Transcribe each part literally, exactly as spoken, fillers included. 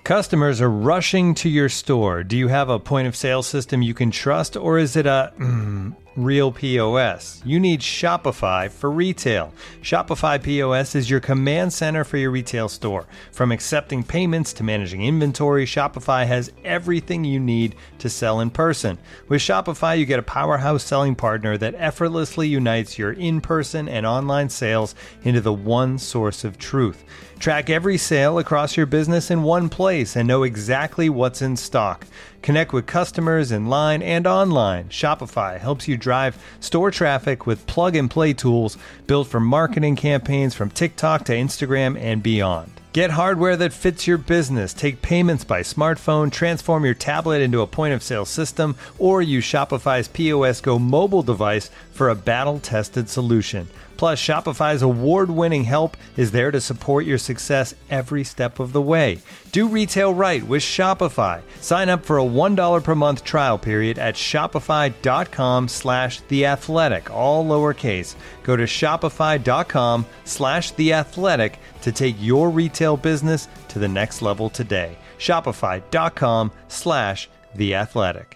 Customers are rushing to your store. Do you have a point of sale system you can trust, or is it a mm, real P O S? You need Shopify for retail. Shopify P O S is your command center for your retail store. From accepting payments to managing inventory, Shopify has everything you need to sell in person. With Shopify, you get a powerhouse selling partner that effortlessly unites your in-person and online sales into the one source of truth. Track every sale across your business in one place and know exactly what's in stock. Connect with customers in line and online. Shopify helps you drive store traffic with plug-and-play tools built for marketing campaigns from TikTok to Instagram and beyond. Get hardware that fits your business. Take payments by smartphone, transform your tablet into a point-of-sale system, or use Shopify's P O S Go mobile device for a battle-tested solution. Plus, Shopify's award-winning help is there to support your success every step of the way. Do retail right with Shopify. Sign up for a one dollar per month trial period at shopify.com slash theathletic, all lowercase. Go to shopify.com slash theathletic to take your retail business to the next level today. Shopify.com slash theathletic.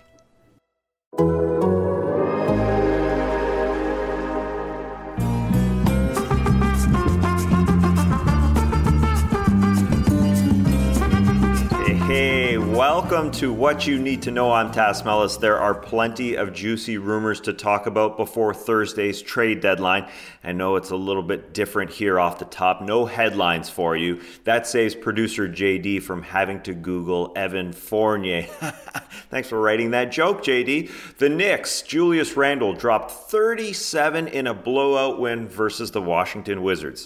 Hey, welcome to What You Need to Know. I'm Tas Melas. There are plenty of juicy rumors to talk about before Thursday's trade deadline. I know it's a little bit different here off the top. No headlines for you. That saves producer J D from having to Google Evan Fournier. Thanks for writing that joke, J D. The Knicks, Julius Randle dropped thirty-seven in a blowout win versus the Washington Wizards.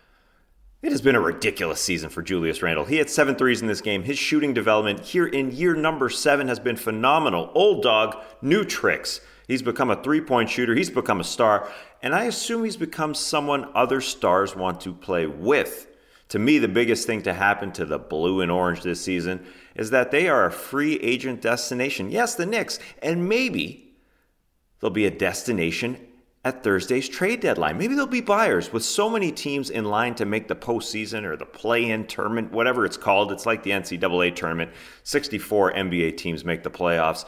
It has been a ridiculous season for Julius Randle. He had seven threes in this game. His shooting development here in year number seven has been phenomenal. Old dog, new tricks. He's become a three-point shooter. He's become a star. And I assume he's become someone other stars want to play with. To me, the biggest thing to happen to the blue and orange this season is that they are a free agent destination. Yes, the Knicks. And maybe they'll be a destination at Thursday's trade deadline. Maybe there'll be buyers. With so many teams in line to make the postseason or the play-in tournament, whatever it's called. It's like the N C double A tournament. sixty-four N B A teams make the playoffs.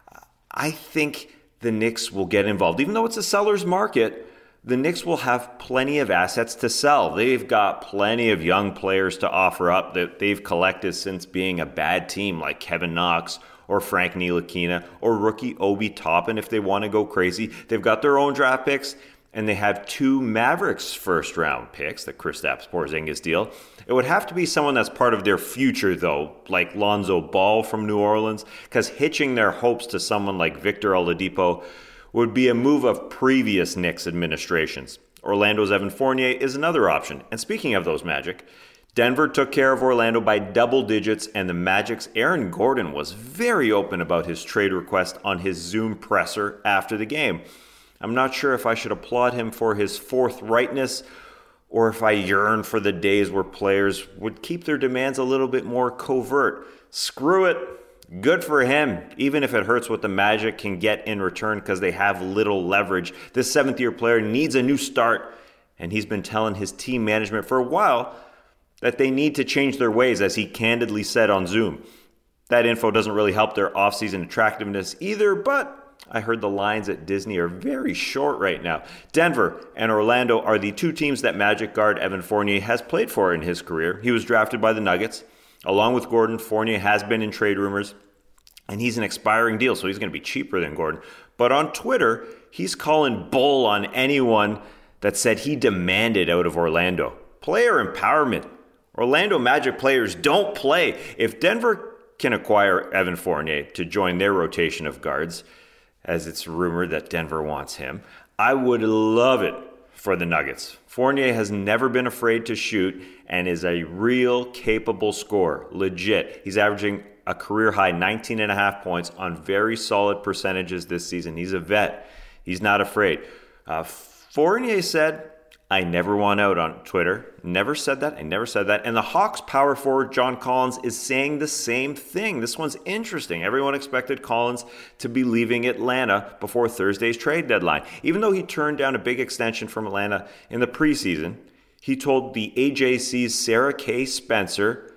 I think the Knicks will get involved. Even though it's a seller's market, the Knicks will have plenty of assets to sell. They've got plenty of young players to offer up that they've collected since being a bad team, like Kevin Knox or Frank Ntilikina, or rookie Obi Toppin if they want to go crazy. They've got their own draft picks, and they have two Mavericks first-round picks, the Kristaps Porzingis deal. It would have to be someone that's part of their future, though, like Lonzo Ball from New Orleans, because hitching their hopes to someone like Victor Oladipo would be a move of previous Knicks administrations. Orlando's Evan Fournier is another option. And speaking of those Magic, Denver took care of Orlando by double digits, and the Magic's Aaron Gordon was very open about his trade request on his Zoom presser after the game. I'm not sure if I should applaud him for his forthrightness or if I yearn for the days where players would keep their demands a little bit more covert. Screw it. Good for him, even if it hurts what the Magic can get in return because they have little leverage. This seventh-year player needs a new start, and he's been telling his team management for a while that they need to change their ways, as he candidly said on Zoom. That info doesn't really help their offseason attractiveness either, but I heard the lines at Disney are very short right now. Denver and Orlando are the two teams that Magic guard Evan Fournier has played for in his career. He was drafted by the Nuggets. Along with Gordon, Fournier has been in trade rumors, and he's an expiring deal, so he's going to be cheaper than Gordon. But on Twitter, he's calling bull on anyone that said he demanded out of Orlando. Player empowerment. Orlando Magic players don't play. If Denver can acquire Evan Fournier to join their rotation of guards, as it's rumored that Denver wants him, I would love it for the Nuggets. Fournier has never been afraid to shoot and is a real capable scorer. Legit. He's averaging a career-high nineteen and a half points on very solid percentages this season. He's a vet. He's not afraid. Uh, Fournier said, I never want out on Twitter. Never said that. I never said that. And the Hawks power forward, John Collins, is saying the same thing. This one's interesting. Everyone expected Collins to be leaving Atlanta before Thursday's trade deadline. Even though he turned down a big extension from Atlanta in the preseason, he told the A J C's Sarah K. Spencer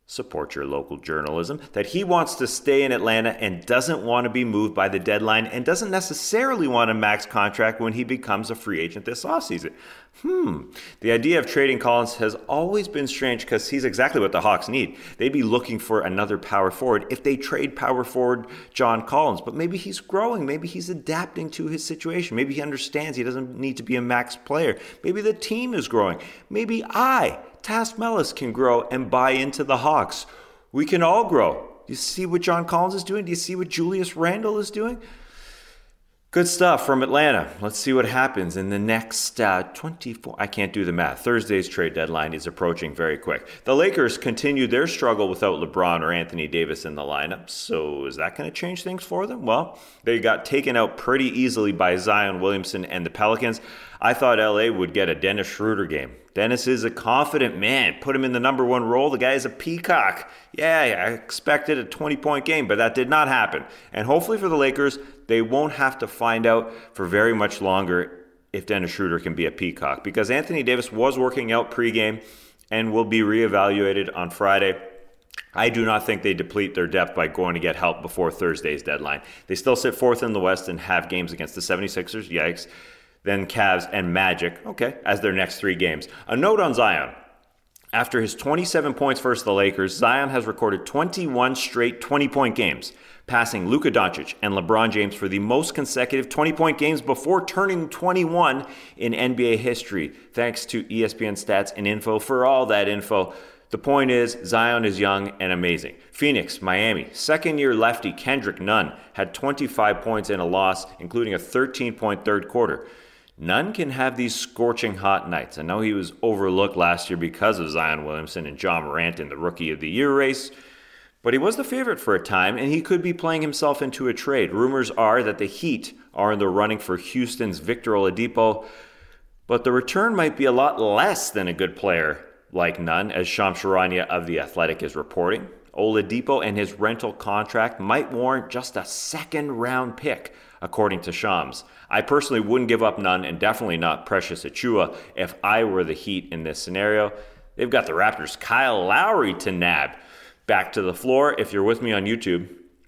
support your local journalism, that he wants to stay in Atlanta and doesn't want to be moved by the deadline and doesn't necessarily want a max contract when he becomes a free agent this offseason. Hmm. The idea of trading Collins has always been strange because he's exactly what the Hawks need. They'd be looking for another power forward if they trade power forward John Collins. But maybe he's growing. Maybe he's adapting to his situation. Maybe he understands he doesn't need to be a max player. Maybe the team is growing. Maybe I, Tas Melas, can grow and buy into the Hawks. We can all grow. Do you see what John Collins is doing? Do you see what Julius Randle is doing? Good stuff from Atlanta. Let's see what happens in the next uh, twenty-four. I can't do the math. Thursday's trade deadline is approaching very quick. The Lakers continue their struggle without LeBron or Anthony Davis in the lineup. So is that going to change things for them? Well, they got taken out pretty easily by Zion Williamson and the Pelicans. I thought L A would get a Dennis Schroeder game. Dennis is a confident man. Put him in the number one role. The guy is a peacock. Yeah, I expected a twenty-point game, but that did not happen. And hopefully for the Lakers, they won't have to find out for very much longer if Dennis Schroeder can be a peacock, because Anthony Davis was working out pregame and will be reevaluated on Friday. I do not think they deplete their depth by going to get help before Thursday's deadline. They still sit fourth in the West and have games against the seventy-sixers. Yikes. Then Cavs and Magic, okay, as their next three games. A note on Zion. After his twenty-seven points versus the Lakers, Zion has recorded twenty-one straight twenty-point games, passing Luka Doncic and LeBron James for the most consecutive twenty-point games before turning twenty-one in N B A history. Thanks to E S P N Stats and Info for all that info. The point is, Zion is young and amazing. Phoenix, Miami, second-year lefty Kendrick Nunn had twenty-five points in a loss, including a thirteen-point third quarter. Nunn can have these scorching hot nights. I know he was overlooked last year because of Zion Williamson and John Morant in the Rookie of the Year race, but he was the favorite for a time, and he could be playing himself into a trade. Rumors are that the Heat are in the running for Houston's Victor Oladipo, but the return might be a lot less than a good player like Nunn, as Shams Charania of The Athletic is reporting. Oladipo and his rental contract might warrant just a second-round pick, according to Shams. I personally wouldn't give up Nunn, and definitely not Precious Achiuwa if I were the Heat in this scenario. They've got the Raptors' Kyle Lowry to nab. Back to the floor, if you're with me on YouTube,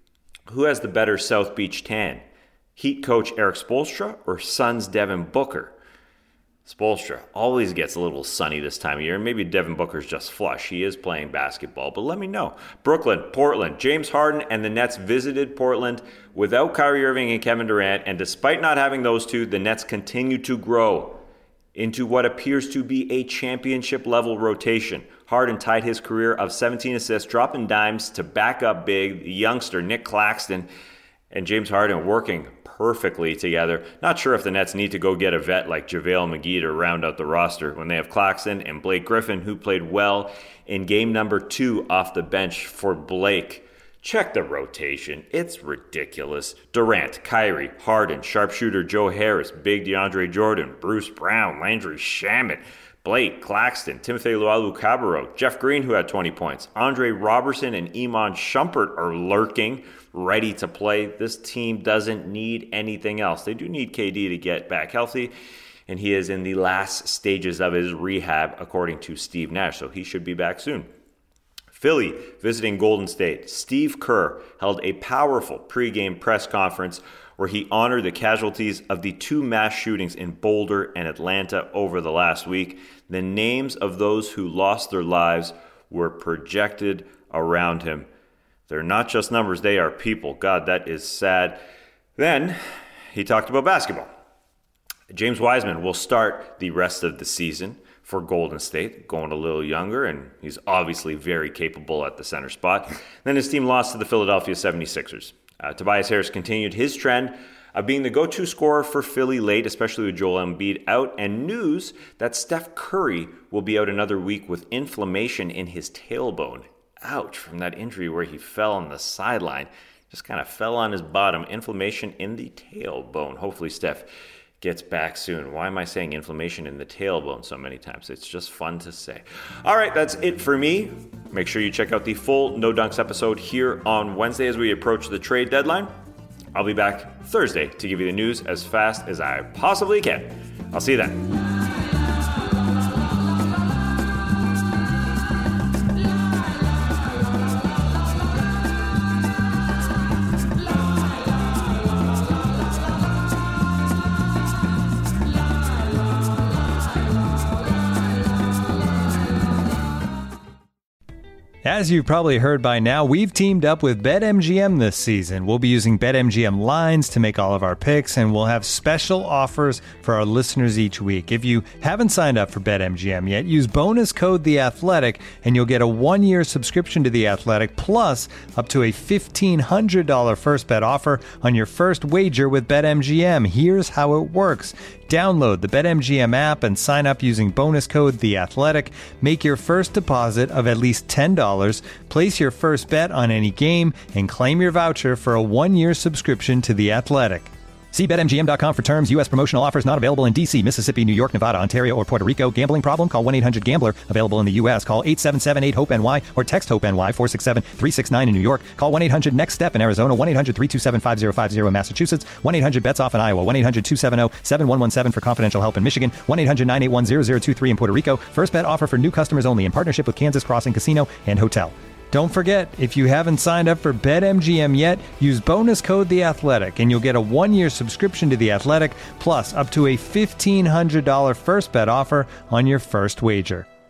who has the better South Beach tan? Heat coach Eric Spoelstra or Suns Devin Booker? Spoelstra always gets a little sunny this time of year. Maybe Devin Booker's just flush. He is playing basketball, but let me know. Brooklyn, Portland, James Harden and the Nets visited Portland without Kyrie Irving and Kevin Durant, and despite not having those two, the Nets continue to grow into what appears to be a championship-level rotation. Harden tied his career of seventeen assists, dropping dimes to back up big. The youngster Nick Claxton and James Harden working perfectly together. Not sure if the Nets need to go get a vet like JaVale McGee to round out the roster when they have Claxton and Blake Griffin, who played well in game number two off the bench for Blake. Check the rotation. It's ridiculous. Durant, Kyrie, Harden, sharpshooter Joe Harris, big DeAndre Jordan, Bruce Brown, Landry Shamet, Blake, Claxton, Timothy Luwawu-Cabarrot, Jeff Green, who had twenty points. Andre Robertson and Iman Shumpert are lurking, ready to play. This team doesn't need anything else. They do need K D to get back healthy, and he is in the last stages of his rehab, according to Steve Nash, so he should be back soon. Philly visiting Golden State. Steve Kerr held a powerful pregame press conference where he honored the casualties of the two mass shootings in Boulder and Atlanta over the last week. The names of those who lost their lives were projected around him. They're not just numbers, they are people. God, that is sad. Then he talked about basketball. James Wiseman will start the rest of the season for Golden State, going a little younger, and he's obviously very capable at the center spot. Then his team lost to the Philadelphia seventy-sixers. Uh, Tobias Harris continued his trend of being the go-to scorer for Philly late, especially with Joel Embiid out, and news that Steph Curry will be out another week with inflammation in his tailbone. Ouch, from that injury where he fell on the sideline. Just kind of fell on his bottom. Inflammation in the tailbone. Hopefully Steph gets back soon. Why am I saying inflammation in the tailbone so many times? It's just fun to say. All right, that's it for me. Make sure you check out the full No Dunks episode here on Wednesday as we approach the trade deadline. I'll be back Thursday to give you the news as fast as I possibly can. I'll see you then. As you've probably heard by now, we've teamed up with BetMGM this season. We'll be using BetMGM lines to make all of our picks, and we'll have special offers for our listeners each week. If you haven't signed up for BetMGM yet, use bonus code The Athletic, and you'll get a one-year subscription to The Athletic, plus up to a fifteen hundred dollars first bet offer on your first wager with BetMGM. Here's how it works. Download the BetMGM app and sign up using bonus code The Athletic. Make your first deposit of at least ten dollars. Place your first bet on any game and claim your voucher for a one-year subscription to The Athletic. See Bet M G M dot com for terms. U S promotional offers not available in D C, Mississippi, New York, Nevada, Ontario, or Puerto Rico. Gambling problem? Call one eight hundred gambler. Available in the U S. Call eight seven seven eight hope N Y or text HOPE-NY four six seven three six nine in New York. Call one eight hundred next step in Arizona. one eight hundred three two seven five zero five zero in Massachusetts. one eight hundred bets off in Iowa. one eight hundred two seven zero seven one one seven for confidential help in Michigan. one eight hundred nine eight one zero zero two three in Puerto Rico. First bet offer for new customers only in partnership with Kansas Crossing Casino and Hotel. Don't forget, if you haven't signed up for BetMGM yet, use bonus code The Athletic, and you'll get a one-year subscription to The Athletic, plus up to a fifteen hundred dollars first bet offer on your first wager.